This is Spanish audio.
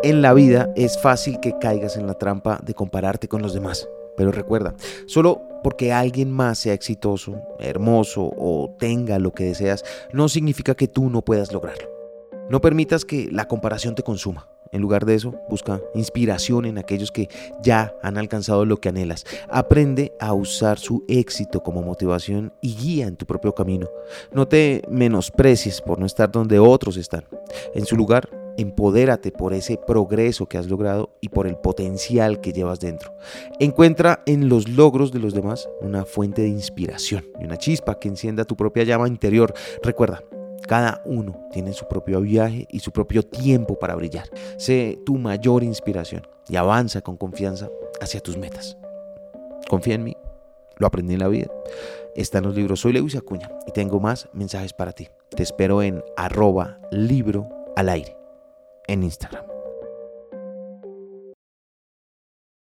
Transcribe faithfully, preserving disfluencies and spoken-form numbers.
En la vida es fácil que caigas en la trampa de compararte con los demás. Pero recuerda, solo porque alguien más sea exitoso, hermoso o tenga lo que deseas, no significa que tú no puedas lograrlo. No permitas que la comparación te consuma. En lugar de eso, busca inspiración en aquellos que ya han alcanzado lo que anhelas. Aprende a usar su éxito como motivación y guía en tu propio camino. No te menosprecies por no estar donde otros están. En su lugar, empodérate por ese progreso que has logrado y por el potencial que llevas dentro. Encuentra en los logros de los demás una fuente de inspiración y una chispa que encienda tu propia llama interior. Recuerda, cada uno tiene su propio viaje y su propio tiempo para brillar. Sé tu mayor inspiración y avanza con confianza hacia tus metas. Confía en mí, lo aprendí en la vida. Está en los libros. Soy Lewis Acuña y tengo más mensajes para ti. Te espero en arroba libro al aire en Instagram.